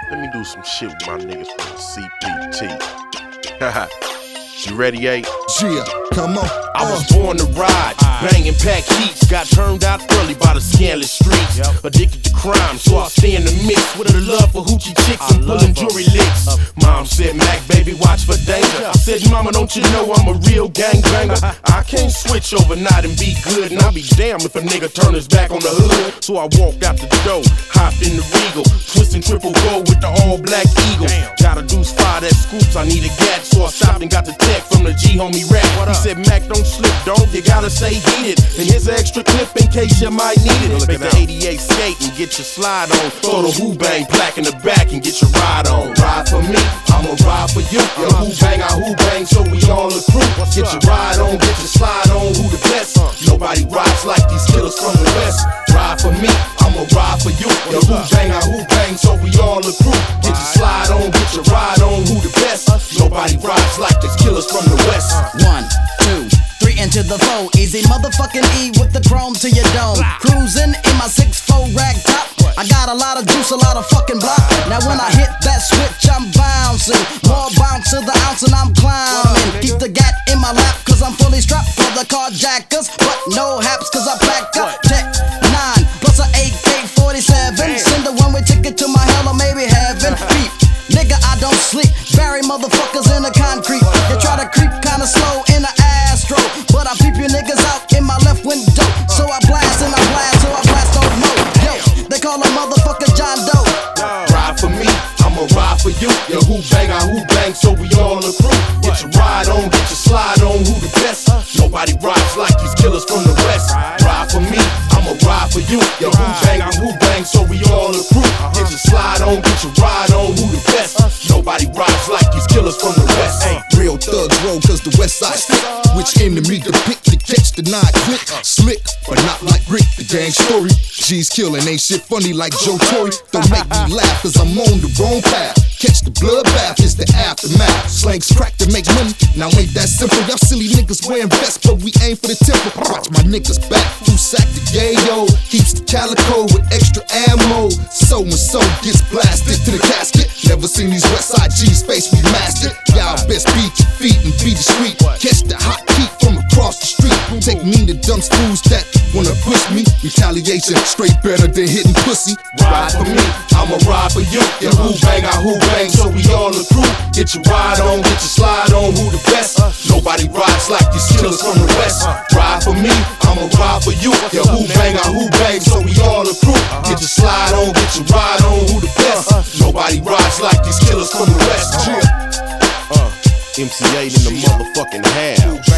Let me do some shit with my niggas from CPT. You ready, A? Yeah, come on. I was born to ride, banging pack heats. Got turned out early by the scandalous streets. Addicted to crime, so I stay in the mix. With a love for hoochie chicks and pulling jewelry licks. Mom said, Mac, baby, watch for danger. I said, Mama, don't you know I'm a real gangbanger? I can't switch overnight and be good. And I'll be damned if a nigga turn his back on the hood. So I walked out the door, hopped in the Regal, twisting triple gold with the all-black Eagle. Got a deuce 5 that scoops, I need a gat. So I stopped and got the text from the G-homie rap. He said, Mac, don't slip, dog, you gotta stay heated. And here's an extra clip in case you might need it. Make the 88 skate and get your slide on. Throw the Who-Bang plaque in the back and get your ride on. Ride for me, I'ma ride for you. Yo, Who-Bang, I Who-Bang, so we all a crew. Get your ride on, get your slide on, who the best? Nobody rides like these killers from the west. Ride for me, I'ma ride for you. Yo, Who-Bang, I Who-Bang, so we all a crew. Get your slide on, get your ride on, who the best? Nobody rides like these killers from the west. 1, 2, 3 into the 4. Easy motherfucking E with the chrome to your dome. Cruising in my 6'4" rag top. I got a lot of juice, a lot of fucking block. Now when I hit that switch, I'm bouncing. More bounce to the ounce and I'm climbing. Keep the gat in my lap cause I'm fully strapped for the carjackers. But no haps cause I pack up Tech 9 plus a AK-47. Send a one-way ticket to my hell or maybe heaven. Beep, nigga, I don't sleep. Bury motherfuckers in the concrete. You try to creep kinda slow in the Astro, but I peep you niggas out in my left window. So I blast and I blast, so I blast on mode. Yo, they call a motherfucker John Doe. Ride for me, I'ma ride for you. Yo, Who-Bang, I Who-Bang, so we all a crew. Get your ride on, get your slide on, who the best? Nobody rides like these killers from the west. Ride for me, I'ma ride for you. Yo, Who-Bang, I Who-Bang, so we all a crew. Get your slide on, get your ride on, who the best? Nobody rides like these killers from the west. Real thugs roll cause the west side stick. Which enemy to pick to catch the 9 click? Slick, but not like Rick, the gang story. G's killing, ain't shit funny like Joe Torre. Don't make me laugh cause I'm on the wrong path. Catch the bloodbath, it's the aftermath. Slangs crack to make money, now ain't that simple. Y'all silly niggas wearing vests, but we aim for the temple. Watch my niggas back, through sack the yayo. Keeps the calico with extra ammo. So and so gets blasted to the casket. Never seen these Westside G's face remastered. Y'all best beat your feet and beat the street. Catch the hot heat from across the street. Take me to dumb fools that wanna push me. Retaliation straight better than hitting pussy. Ride for me, I'ma ride for you. Yo, Who-Bang, I Who-Bang, so we all a crew. Get your ride on, get your slide on, who the best? Nobody rides like these killers from the west. Ride for me, I'ma ride for you. Yo, Who-Bang, I Who-Bang, so we all a crew. Get your slide on, get your ride on, who the best? Nobody rides like these killers from the west. MC8 in the motherfucking house.